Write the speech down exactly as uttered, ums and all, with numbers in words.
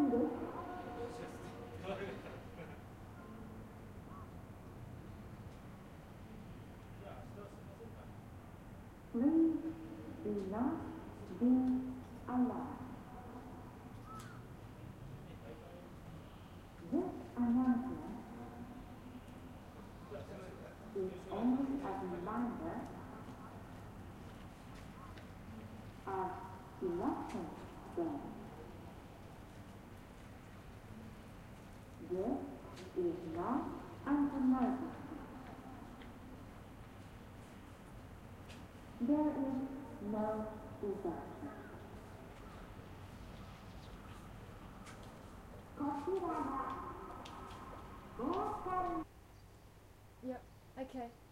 Please do not be alarmed. This announcement is only a reminder of Election Day. This is not an emergency. There is no disaster. Yep, okay.